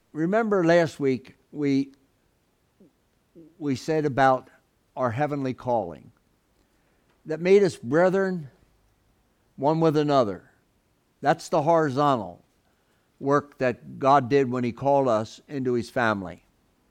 remember last week we said about our heavenly calling that made us brethren one with another. That's the horizontal work that God did when He called us into His family.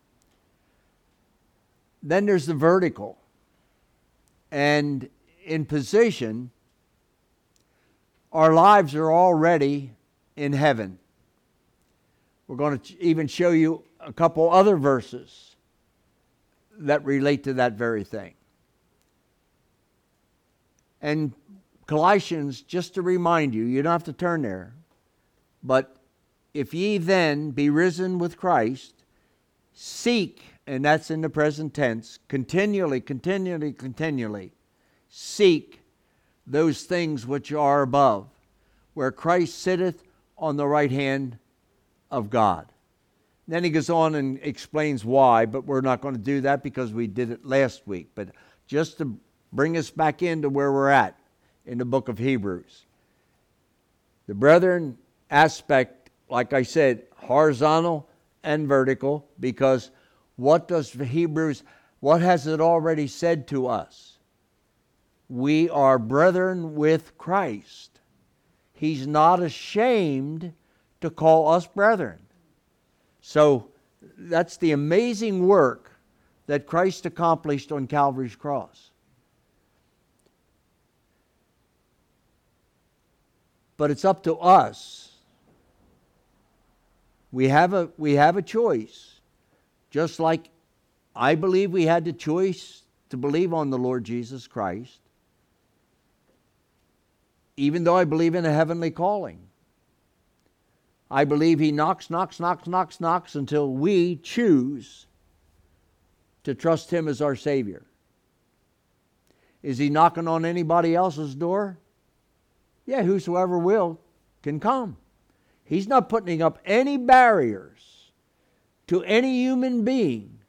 Then there's the vertical. And in position, our lives are already in heaven. We're going to even show you a couple other verses that relate to that very thing. And Colossians, just to remind you, you don't have to turn there, but if ye then be risen with Christ, seek, and that's in the present tense, continually, seek those things which are above, where Christ sitteth on the right hand of God. Then he goes on and explains why, but we're not going to do that because we did it last week. But just to bring us back into where we're at in the book of Hebrews. The brethren aspect, like I said, horizontal and vertical, because what has it already said to us? We are brethren with Christ. He's not ashamed to call us brethren. So that's the amazing work that Christ accomplished on Calvary's cross. But it's up to us. We have a choice. Just like I believe we had the choice to believe on the Lord Jesus Christ, even though I believe in a heavenly calling. I believe He knocks until we choose to trust Him as our Savior. Is He knocking on anybody else's door? Yeah, whosoever will can come. He's not putting up any barriers to any human being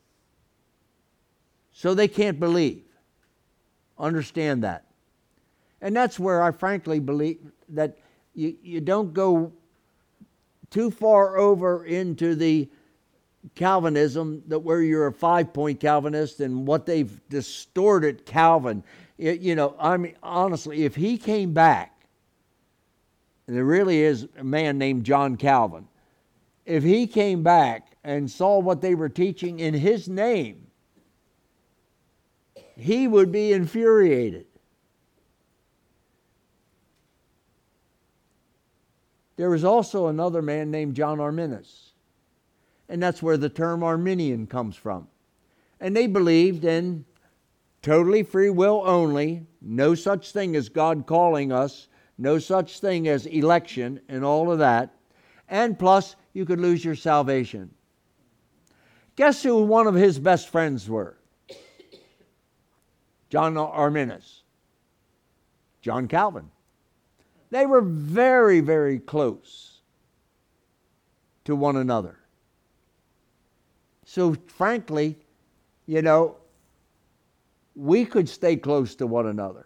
so they can't believe. Understand that. And that's where I frankly believe that you don't go too far over into the Calvinism, that where you're a 5-point Calvinist and what they've distorted Calvin. I mean, honestly, if he came back, and there really is a man named John Calvin, if he came back and saw what they were teaching in his name, he would be infuriated. There was also another man named John Arminius, and that's where the term Arminian comes from. And they believed in totally free will only, no such thing as God calling us, no such thing as election and all of that, and plus you could lose your salvation. Guess who one of his best friends were? John Arminius. John Calvin. They were very, very close to one another. So frankly, we could stay close to one another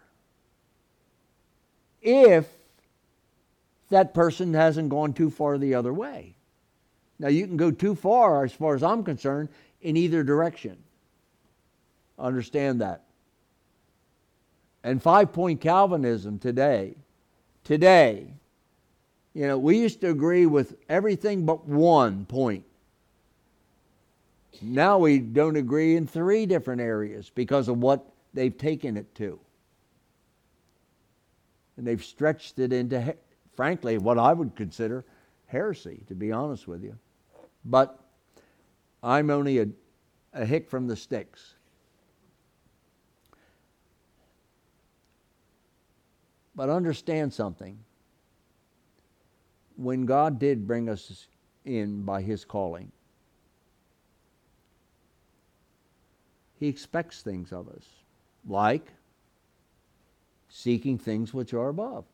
if that person hasn't gone too far the other way. Now, you can go too far, as far as I'm concerned, in either direction. Understand that. And 5-point Calvinism today, we used to agree with everything but 1 point. Now we don't agree in 3 different areas because of what they've taken it to. And they've stretched it into, frankly, what I would consider heresy, to be honest with you. But I'm only a hick from the sticks. But understand something. When God did bring us in by His calling, He expects things of us, like seeking things which are above.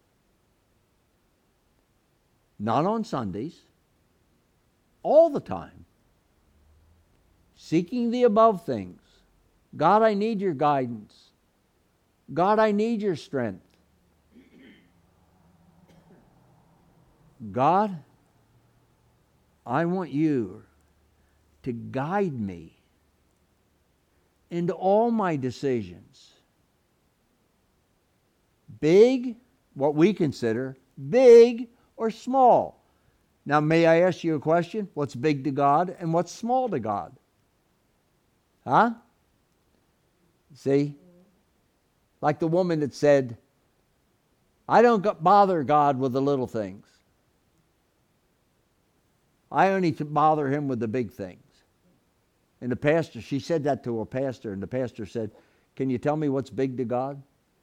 Not on Sundays, all the time. Seeking the above things. God, I need your guidance. God, I need your strength. God, I want you to guide me into all my decisions. Big, what we consider big or small. Now, may I ask you a question? What's big to God and what's small to God? Huh? See? Like the woman that said, I don't bother God with the little things. I only bother him with the big things. And the pastor, she said that to a pastor, and the pastor said, can you tell me what's big to God?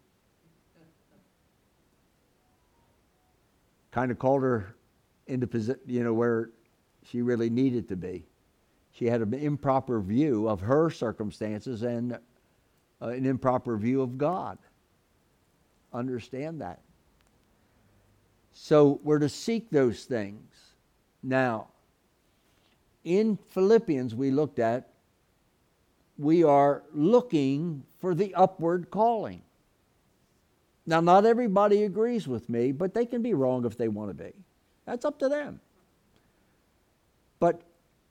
Kind of called her into position, where she really needed to be. She had an improper view of her circumstances and an improper view of God. Understand that. So we're to seek those things. Now, in Philippians we looked at, we are looking for the upward calling. Now, not everybody agrees with me, but they can be wrong if they want to be. That's up to them. But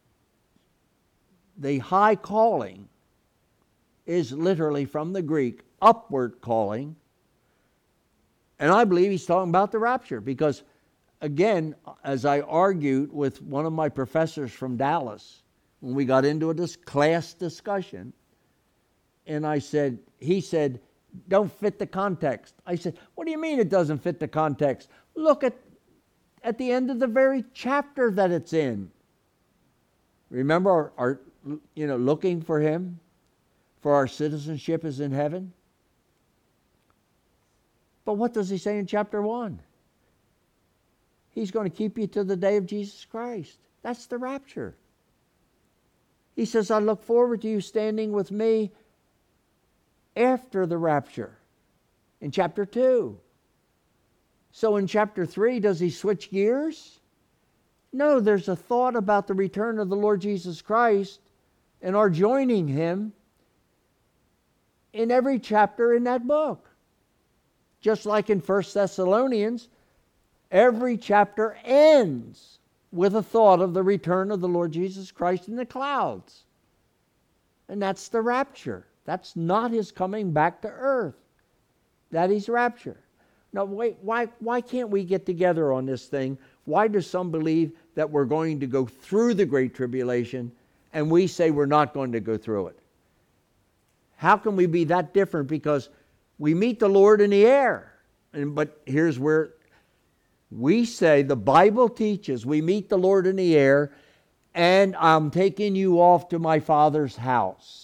the high calling is literally from the Greek, upward calling. And I believe he's talking about the rapture because, again, as I argued with one of my professors from Dallas, when we got into this class discussion, and he said, don't fit the context. I said, what do you mean it doesn't fit the context? Look at the end of the very chapter that it's in. Remember our looking for him, for our citizenship is in heaven. But what does he say in chapter 1? He's going to keep you to the day of Jesus Christ. That's the rapture. He says, I look forward to you standing with me after the rapture in chapter 2. So in chapter 3, does he switch gears? No, there's a thought about the return of the Lord Jesus Christ and our joining him in every chapter in that book. Just like in 1 Thessalonians, every chapter ends with a thought of the return of the Lord Jesus Christ in the clouds. And that's the rapture. That's not his coming back to earth. That is rapture. Now, wait, why can't we get together on this thing? Why do some believe that we're going to go through the Great Tribulation and we say we're not going to go through it? How can we be that different? Because we meet the Lord in the air. But here's where we say the Bible teaches we meet the Lord in the air and I'm taking you off to my Father's house.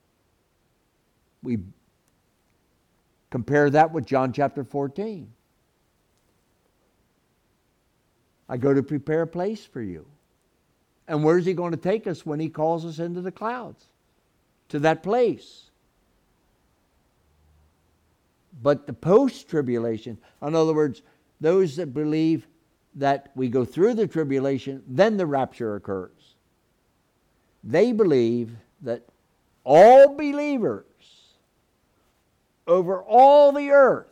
We compare that with John chapter 14. I go to prepare a place for you. And where's he going to take us when he calls us into the clouds? To that place. But the post-tribulation, in other words, those that believe that we go through the tribulation, then the rapture occurs. They believe that all believers over all the earth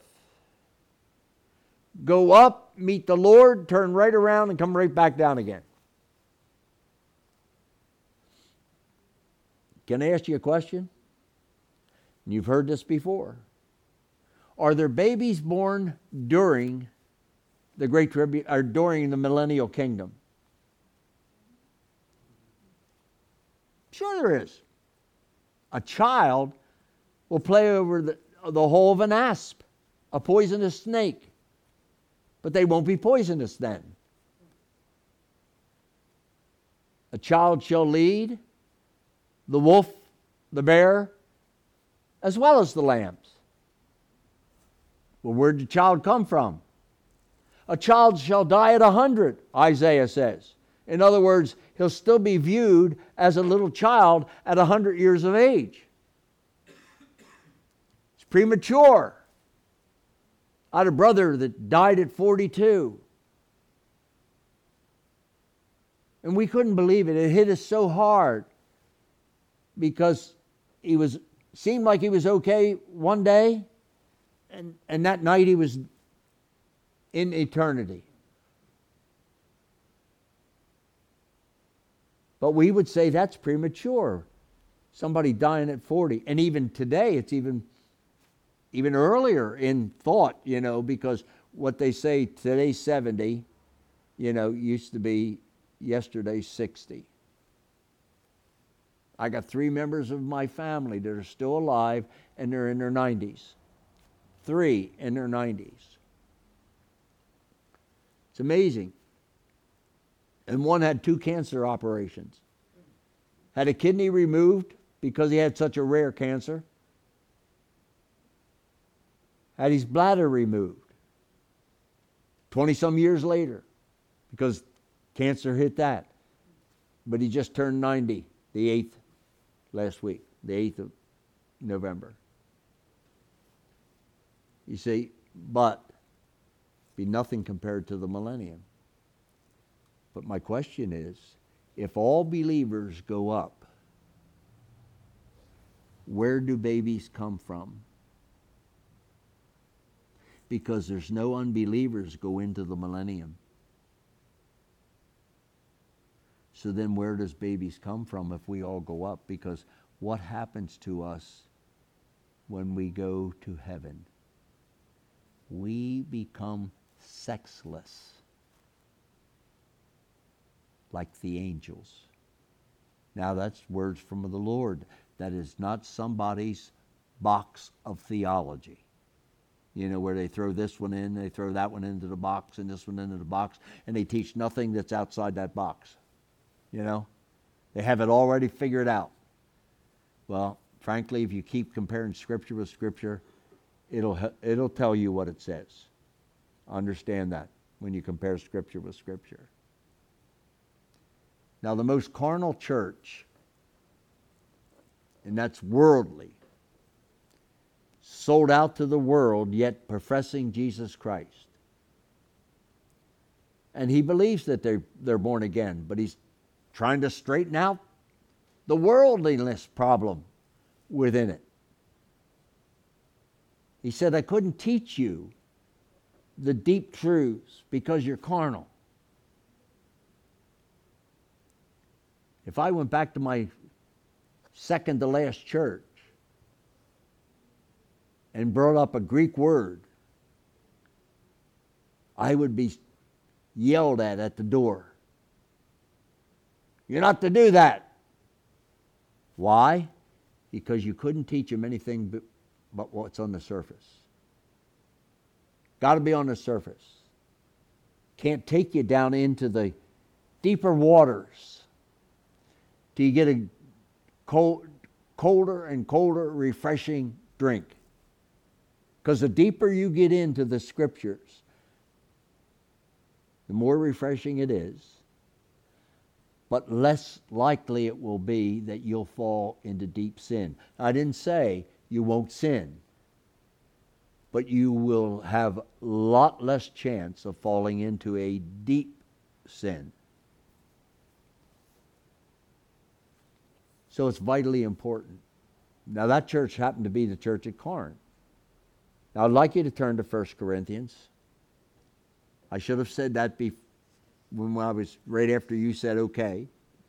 go up, meet the Lord, turn right around, and come right back down again. Can I ask you a question? You've heard this before. Are there babies born during the Great Tribulation, or during the millennial kingdom? Sure there is. A child will play over the hole of an asp, a poisonous snake. But they won't be poisonous then. A child shall lead the wolf, the bear, as well as the lambs. Well, where did the child come from? A child shall die at 100, Isaiah says. In other words, he'll still be viewed as a little child at 100 years of age. It's premature. I had a brother that died at 42. And we couldn't believe it. It hit us so hard because seemed like he was okay one day, and that night he was in eternity. But we would say that's premature. Somebody dying at 40. And even today, it's even earlier in thought, because what they say today's 70, used to be yesterday's 60. I got 3 members of my family that are still alive, and they're in their 90s. 3 in their 90s. It's amazing. And one had 2 cancer operations. Had a kidney removed because he had such a rare cancer. Had his bladder removed 20-some years later because cancer hit that. But he just turned 90, the 8th last week, the 8th of November. You see, but be nothing compared to the millennium. But my question is, if all believers go up, where do babies come from? Because there's no unbelievers go into the millennium. So then where does babies come from if we all go up? Because what happens to us when we go to heaven? We become sexless, like the angels. Now that's words from the Lord. That is not somebody's box of theology. Where they throw this one in, they throw that one into the box, and this one into the box, and they teach nothing that's outside that box. They have it already figured out. Well, frankly, if you keep comparing Scripture with Scripture, it'll tell you what it says. Understand that when you compare Scripture with Scripture. Now, the most carnal church, and that's worldly, sold out to the world, yet professing Jesus Christ. And he believes that they're born again, but he's trying to straighten out the worldliness problem within it. He said, I couldn't teach you the deep truths because you're carnal. If I went back to my second to last church and brought up a Greek word, I would be yelled at the door. You're not to do that. Why? Because you couldn't teach them anything but what's on the surface. Got to be on the surface. Can't take you down into the deeper waters till you get a colder and colder refreshing drink. Because the deeper you get into the Scriptures, the more refreshing it is, but less likely it will be that you'll fall into deep sin. I didn't say you won't sin, but you will have a lot less chance of falling into a deep sin. So it's vitally important. Now that church happened to be the church at Corinth. Now I'd like you to turn to 1 Corinthians. I should have said that when I was right after you said okay.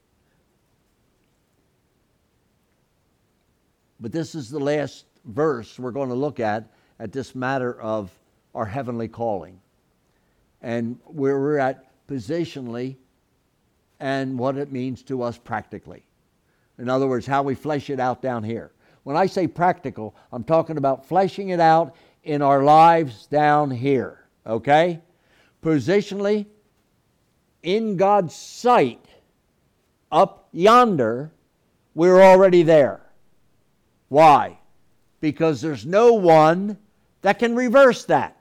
But this is the last verse we're going to look at this matter of our heavenly calling and where we're at positionally and what it means to us practically. In other words, how we flesh it out down here. When I say practical, I'm talking about fleshing it out in our lives down here. Okay? Positionally, in God's sight, up yonder, we're already there. Why? Because there's no one that can reverse that.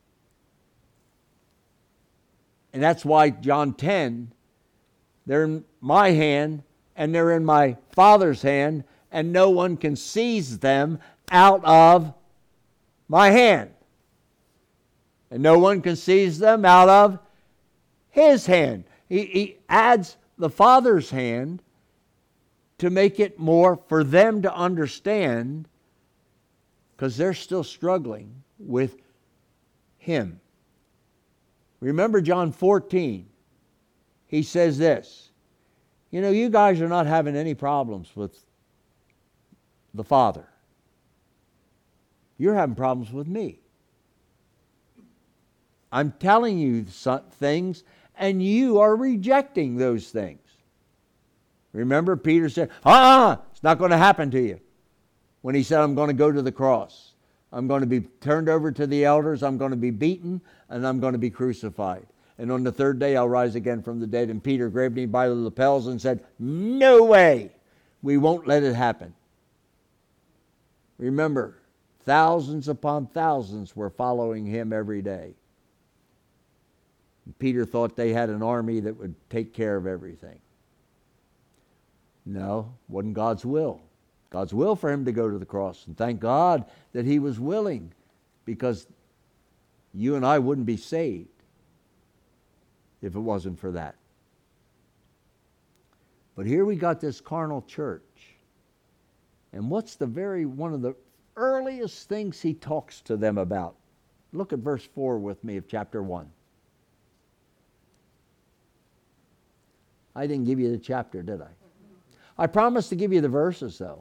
And that's why John 10, they're in my hand and they're in my Father's hand, and no one can seize them out of my hand. And no one can seize them out of His hand. He adds the Father's hand to make it more for them to understand, because they're still struggling with Him. Remember John 14. He says this. You know, you guys are not having any problems with the Father. You're having problems with me. I'm telling you some things, and you are rejecting those things. Remember, Peter said, it's not going to happen to you. When he said, I'm going to go to the cross. I'm going to be turned over to the elders. I'm going to be beaten, and I'm going to be crucified. And on the third day, I'll rise again from the dead. And Peter grabbed me by the lapels and said, no way. We won't let it happen. Remember, thousands upon thousands were following him every day. Peter thought they had an army that would take care of everything. No, wasn't God's will. God's will for him to go to the cross. And thank God that he was willing, because you and I wouldn't be saved if it wasn't for that. But here we got this carnal church. And what's one of the earliest things he talks to them about? Look at verse 4 with me of chapter 1. I didn't give you the chapter, did I? I promised to give you the verses, though.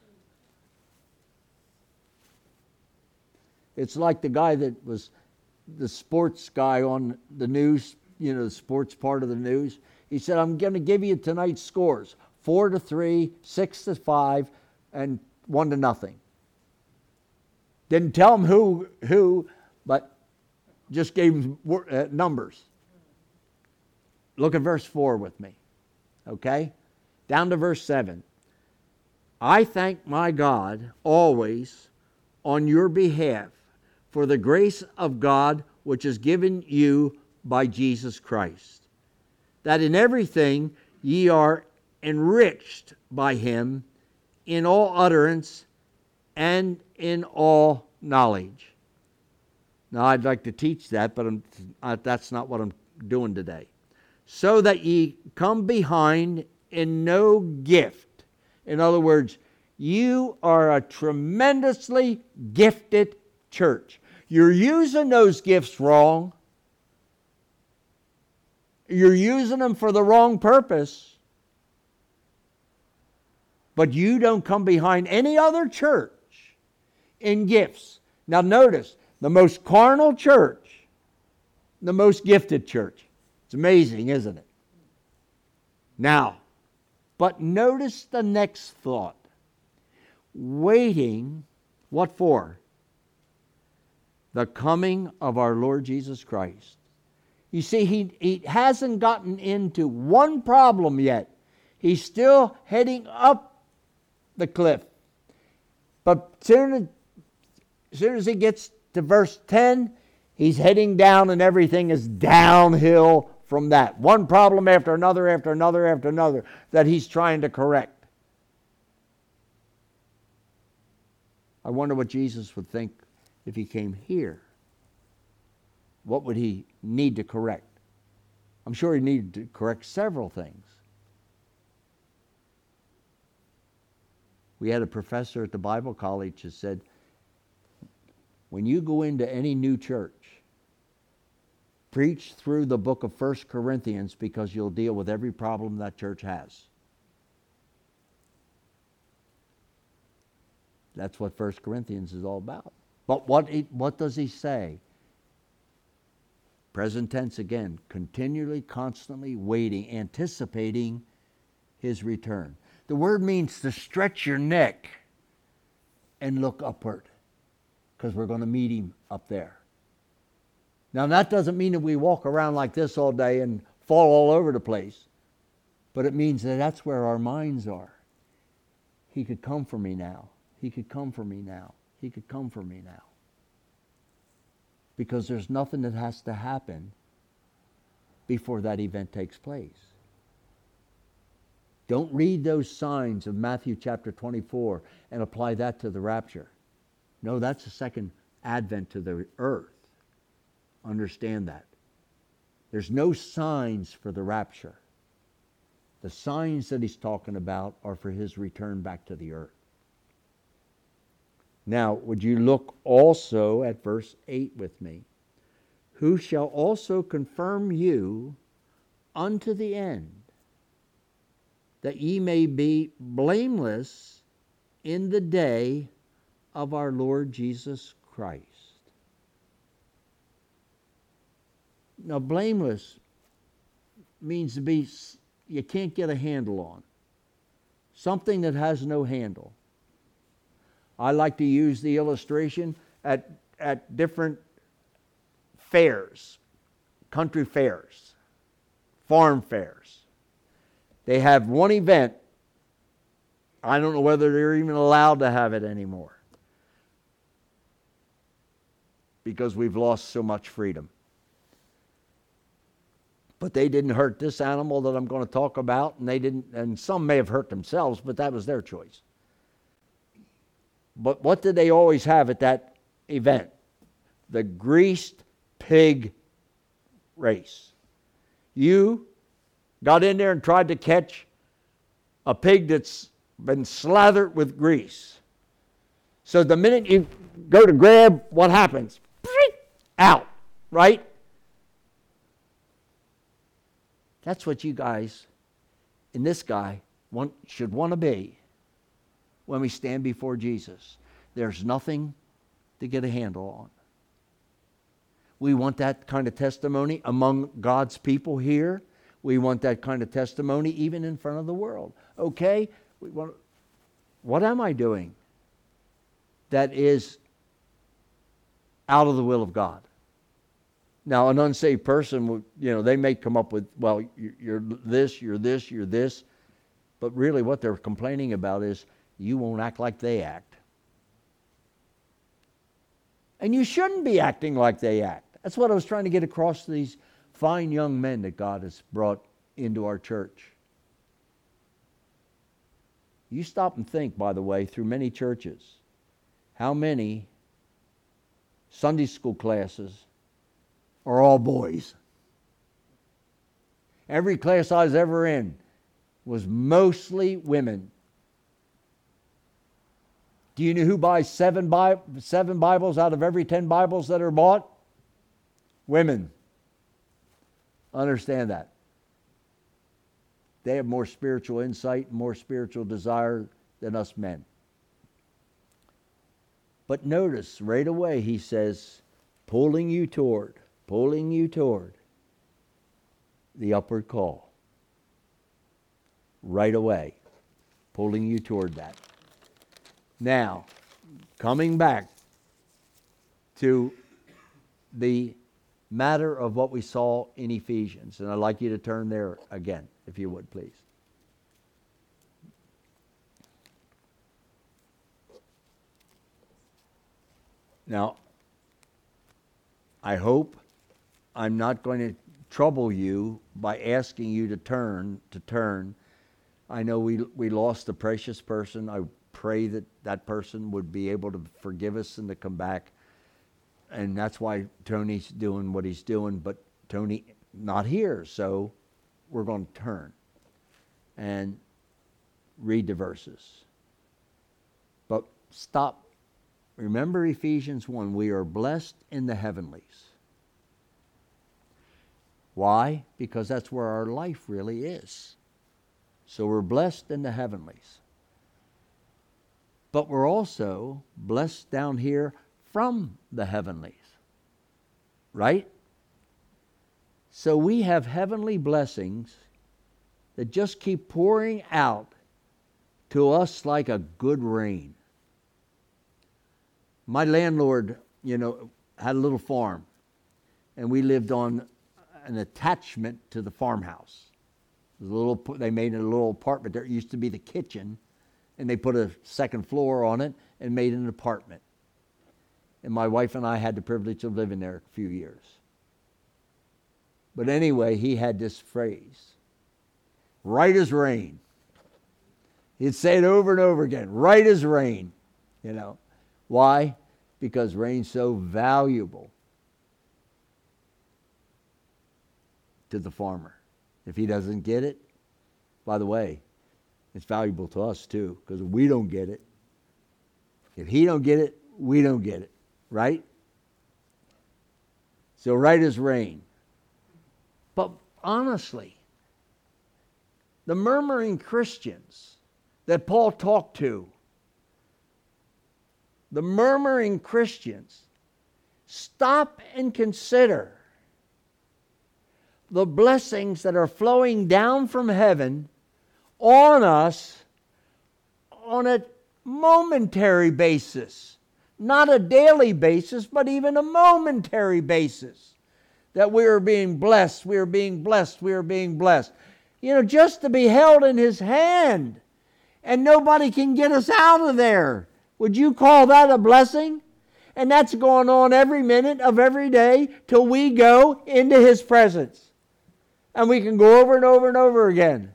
It's like the guy that was the sports guy on the news, you know, the sports part of the news. He said, I'm going to give you tonight's scores, 4-3, 6-5, and 1-0. Didn't tell him who, but just gave him numbers. Look at verse 4 with me, okay? Down to verse 7. I thank my God always on your behalf for the grace of God which is given you by Jesus Christ, that in everything ye are enriched by him in all utterance and in all knowledge. Now, I'd like to teach that, but that's not what I'm doing today. So that ye come behind in no gift. In other words, you are a tremendously gifted church. You're using those gifts wrong. You're using them for the wrong purpose. But you don't come behind any other church in gifts. Now notice, the most carnal church, the most gifted church. It's amazing, isn't it? Now, but notice the next thought. Waiting, what for? The coming of our Lord Jesus Christ. You see, he hasn't gotten into one problem yet. He's still heading up the cliff. But as soon as he gets to verse 10, he's heading down, and everything is downhill from that. One problem after another, after another, after another that he's trying to correct. I wonder what Jesus would think if he came here. What would he need to correct? I'm sure he needed to correct several things. We had a professor at the Bible college who said, when you go into any new church, preach through the book of 1 Corinthians, because you'll deal with every problem that church has. That's what 1 Corinthians is all about. But what does he say? Present tense again, continually, constantly waiting, anticipating his return. The word means to stretch your neck and look upward, because we're going to meet him up there. Now, that doesn't mean that we walk around like this all day and fall all over the place, but it means that that's where our minds are. He could come for me now. He could come for me now. He could come for me now. Because there's nothing that has to happen before that event takes place. Don't read those signs of Matthew chapter 24 and apply that to the rapture. No, that's the second advent to the earth. Understand that. There's no signs for the rapture. The signs that he's talking about are for his return back to the earth. Now, would you look also at verse 8 with me? Who shall also confirm you unto the end, that ye may be blameless in the day of our Lord Jesus Christ. Now, blameless means to be, you can't get a handle on. Something that has no handle. I like to use the illustration at different fairs, country fairs, farm fairs. They have one event. I don't know whether they're even allowed to have it anymore because we've lost so much freedom. But they didn't hurt this animal that I'm going to talk about, and some may have hurt themselves, but that was their choice. But what did they always have at that event? The greased pig race. You got in there and tried to catch a pig that's been slathered with grease. So the minute you go to grab, what happens? Out, right? That's what you guys and this guy should want to be when we stand before Jesus. There's nothing to get a handle on. We want that kind of testimony among God's people here. We want that kind of testimony even in front of the world. Okay, what am I doing that is out of the will of God? Now, an unsaved person, they may come up with, well, you're this, you're this, you're this. But really what they're complaining about is you won't act like they act. And you shouldn't be acting like they act. That's what I was trying to get across to these fine young men that God has brought into our church. You stop and think, by the way, through many churches, how many Sunday school classes are all boys. Every class I was ever in was mostly women. Do you know who buys seven Bibles out of every 10 Bibles that are bought? Women. Understand that. They have more spiritual insight, more spiritual desire than us men. But notice right away he says, pulling you toward the upward call. Right away, pulling you toward that. Now, coming back to the matter of what we saw in Ephesians, and I'd like you to turn there again, if you would, please. Now, I hope I'm not going to trouble you by asking you to turn. I know we lost a precious person. I pray that person would be able to forgive us and to come back. And that's why Tony's doing what he's doing. But Tony not here, so we're going to turn and read the verses. But stop. Remember Ephesians 1, we are blessed in the heavenlies. Why? Because that's where our life really is. So we're blessed in the heavenlies. But we're also blessed down here from the heavenlies. Right? So we have heavenly blessings that just keep pouring out to us like a good rain. My landlord, had a little farm, and we lived on an attachment to the farmhouse. They made a little apartment there. It used to be the kitchen, and they put a second floor on it and made an apartment. And my wife and I had the privilege of living there a few years. But anyway, he had this phrase, right as rain. He'd say it over and over again, right as rain, Why? Because rain's so valuable to the farmer. If he doesn't get it, by the way, it's valuable to us too, because we don't get it. If he don't get it, we don't get it, right? So right as rain. But honestly, the murmuring Christians that Paul talked to, the murmuring Christians, stop and consider the blessings that are flowing down from heaven on us on a momentary basis. Not a daily basis, but even a momentary basis. That we are being blessed, we are being blessed, we are being blessed. You know, just to be held in His hand and nobody can get us out of there. Would you call that a blessing? And that's going on every minute of every day till we go into His presence. And we can go over and over and over again.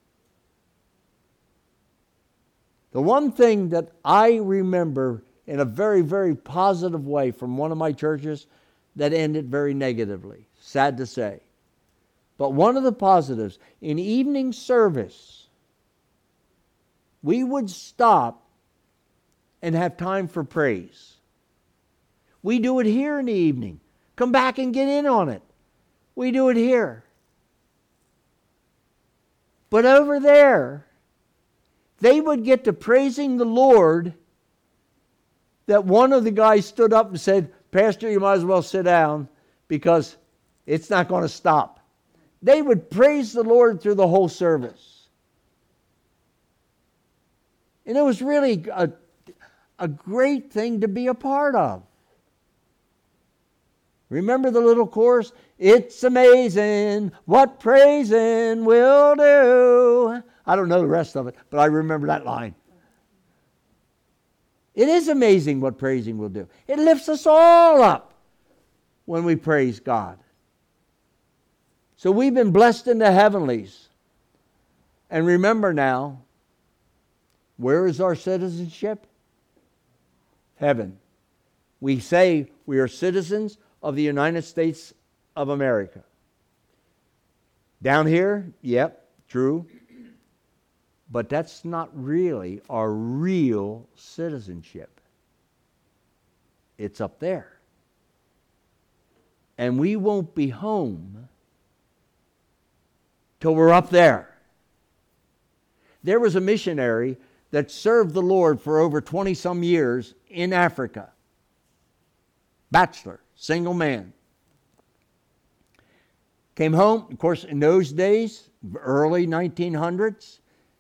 The one thing that I remember in a very, very positive way from one of my churches that ended very negatively, sad to say. But one of the positives, in evening service, we would stop and have time for praise. We do it here in the evening. Come back and get in on it. We do it here. But over there, they would get to praising the Lord that one of the guys stood up and said, Pastor, you might as well sit down because it's not going to stop. They would praise the Lord through the whole service. And it was really a great thing to be a part of. Remember the little chorus? It's amazing what praising will do. I don't know the rest of it, but I remember that line. It is amazing what praising will do. It lifts us all up when we praise God. So we've been blessed in the heavenlies. And remember now, where is our citizenship? Heaven. We say we are citizens of the United States of America. Down here, yep, true. But that's not really our real citizenship. It's up there. And we won't be home till we're up there. There was a missionary that served the Lord for over 20-some years in Africa. Bachelor, single man. Came home, of course, in those days, early 1900s,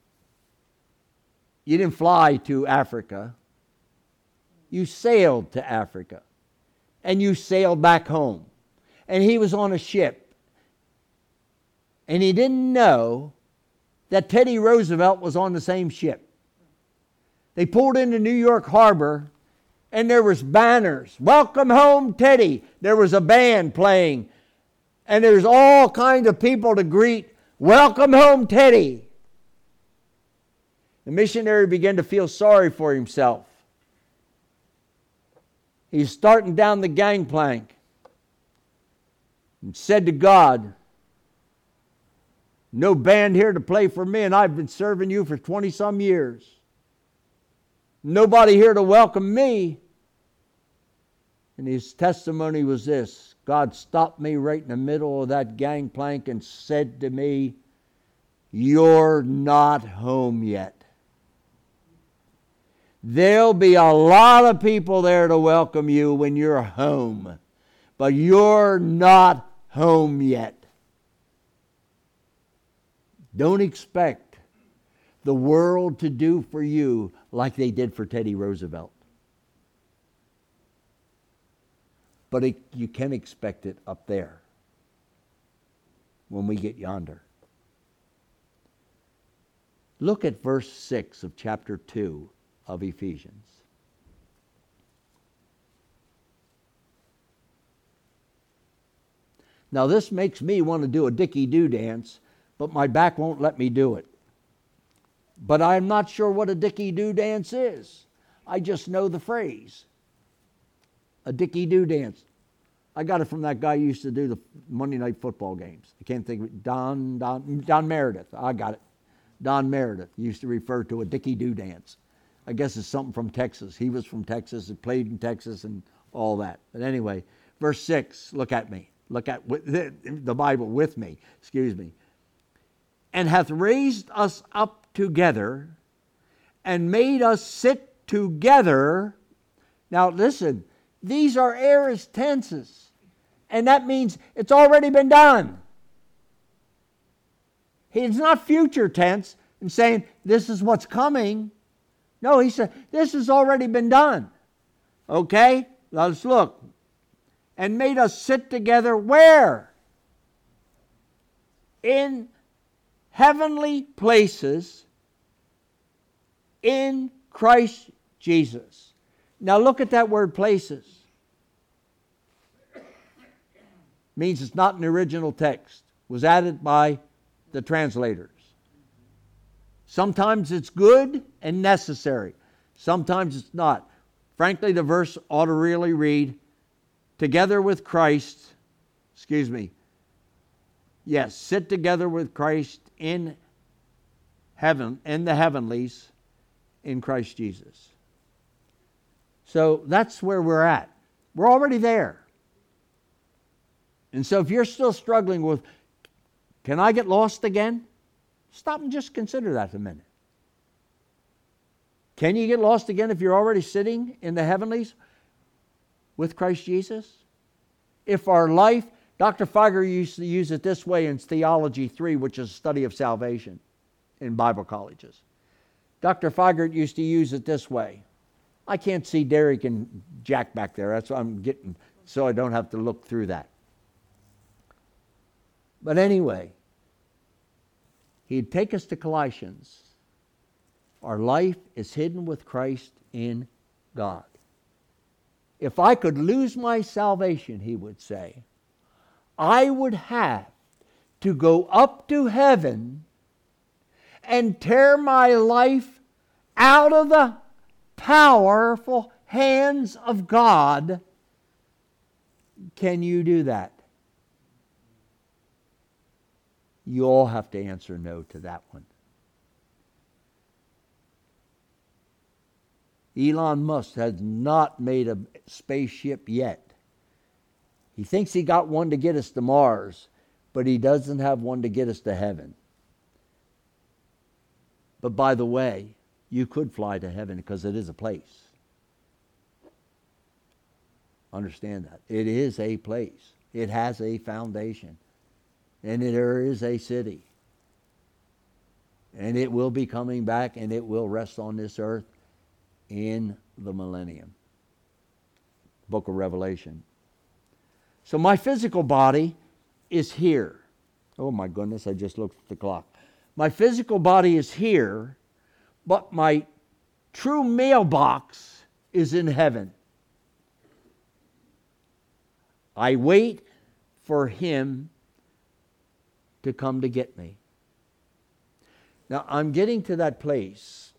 you didn't fly to Africa. You sailed to Africa. And you sailed back home. And he was on a ship. And he didn't know that Teddy Roosevelt was on the same ship. They pulled into New York Harbor, and there was banners. Welcome home, Teddy. There was a band playing. And there's all kinds of people to greet. Welcome home, Teddy. The missionary began to feel sorry for himself. He's starting down the gangplank and said to God, no band here to play for me, and I've been serving you for 20-some years. Nobody here to welcome me. And his testimony was this: God stopped me right in the middle of that gangplank and said to me, you're not home yet. There'll be a lot of people there to welcome you when you're home, but you're not home yet. Don't expect the world to do for you like they did for Teddy Roosevelt. But you can expect it up there when we get yonder. Look at verse 6 of chapter 2 of Ephesians. Now this makes me want to do a Dickie-Doo dance, but my back won't let me do it. But I'm not sure what a Dickie-Doo dance is. I just know the phrase. A Dickie-Doo dance. I got it from that guy who used to do the Monday night football games. I can't think of it. Don Meredith. I got it. Don Meredith used to refer to a Dickie-Doo dance. I guess it's something from Texas. He was from Texas and played in Texas and all that. But anyway, verse 6, look at me. Look at the Bible with me. Excuse me. and hath raised us up together, and made us sit together. Now listen, these are aorist tenses, and that means it's already been done. He's not future tense and saying this is what's coming. No, he said this has already been done. Okay, let's look. And made us sit together where? In heavenly places in Christ Jesus. Now look at that word places. Means it's not an original text. Was added by the translators. Sometimes it's good and necessary. Sometimes it's not. Frankly, the verse ought to really read, together with Christ, yes, sit together with Christ in heaven, in the heavenlies, in Christ Jesus. So that's where we're at. We're already there. And so if you're still struggling with, can I get lost again? Stop and just consider that a minute. Can you get lost again if you're already sitting in the heavenlies with Christ Jesus? If our life, Dr. Feiger used to use it this way in Theology 3, which is a study of salvation in Bible colleges. Dr. Feiger used to use it this way. I can't see Derek and Jack back there. That's what I'm getting, so I don't have to look through that. But anyway, he'd take us to Colossians. Our life is hidden with Christ in God. If I could lose my salvation, he would say, I would have to go up to heaven and tear my life out of the powerful hands of God. Can you do that? You all have to answer no to that one. Elon Musk has not made a spaceship yet. He thinks he got one to get us to Mars, but he doesn't have one to get us to heaven. But by the way, you could fly to heaven because it is a place. Understand that. It is a place. It has a foundation. And there is a city. And it will be coming back, and it will rest on this earth in the millennium. Book of Revelation. So my physical body is here. Oh my goodness, I just looked at the clock. My physical body is here, but my true mailbox is in heaven. I wait for him to come to get me. Now, I'm getting to that place,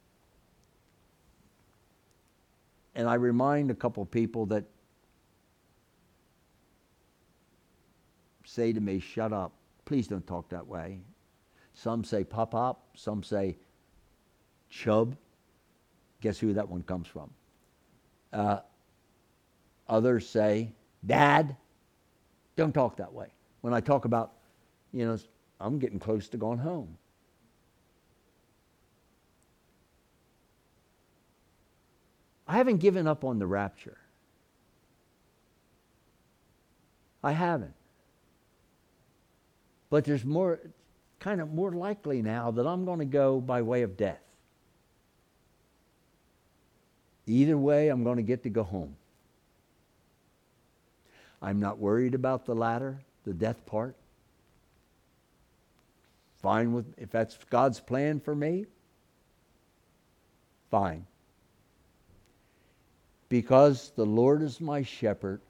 and I remind a couple people that say to me, shut up. Please don't talk that way. Some say pop-pop. Some say chub. Guess who that one comes from? Others say, Dad. Don't talk that way. When I talk about, I'm getting close to going home. I haven't given up on the rapture. I haven't. But there's more likely now that I'm going to go by way of death. Either way, I'm going to get to go home. I'm not worried about the latter, the death part. Fine with, if that's God's plan for me, fine. Because the Lord is my shepherd,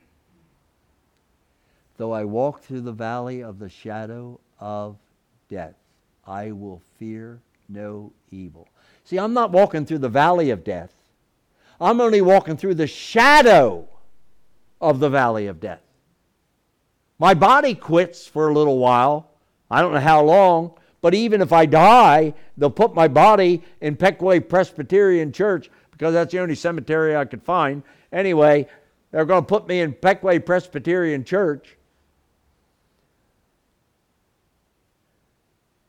though I walk through the valley of the shadow of death, I will fear no evil. See, I'm not walking through the valley of death. I'm only walking through the shadow of the valley of death. My body quits for a little while. I don't know how long, but even if I die, they'll put my body in Peckway Presbyterian Church because that's the only cemetery I could find. Anyway, they're going to put me in Peckway Presbyterian Church.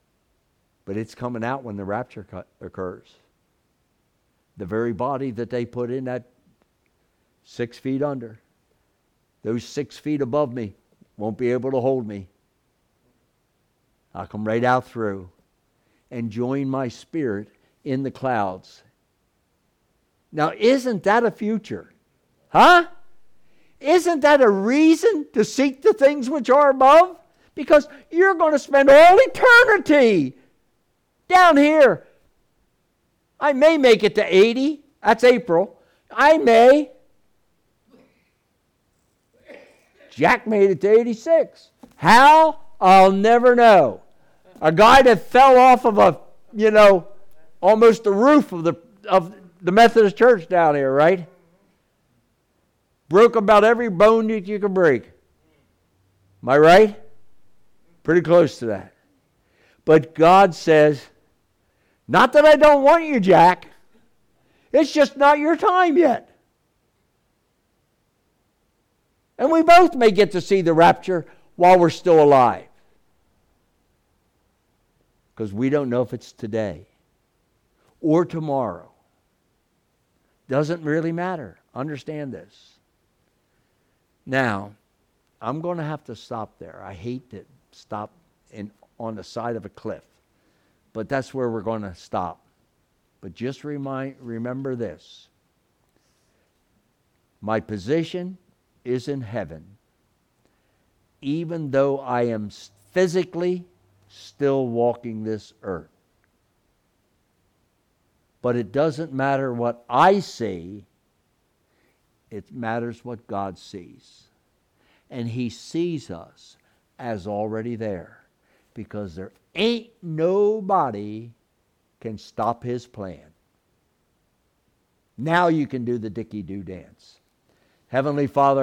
But it's coming out when the rapture occurs. The very body that they put in that 6 feet under, those 6 feet above me won't be able to hold me. I'll come right out through and join my spirit in the clouds. Now, isn't that a future? Huh? Isn't that a reason to seek the things which are above? Because you're going to spend all eternity down here. I may make it to 80. That's April. I may. Jack made it to 86. How? I'll never know. A guy that fell off of almost the roof of the Methodist church down here, right? Broke about every bone that you could break. Am I right? Pretty close to that. But God says, not that I don't want you, Jack. It's just not your time yet. And we both may get to see the rapture while we're still alive. Because we don't know if it's today or tomorrow. Doesn't really matter. Understand this. Now, I'm going to have to stop there. I hate to stop on the side of a cliff. But that's where we're going to stop. But just remember this. My position is in heaven, even though I am physically still walking this earth. But it doesn't matter what I see. It matters what God sees. And He sees us as already there. Because there ain't nobody can stop His plan. Now you can do the Dickie-Doo dance. Heavenly Father,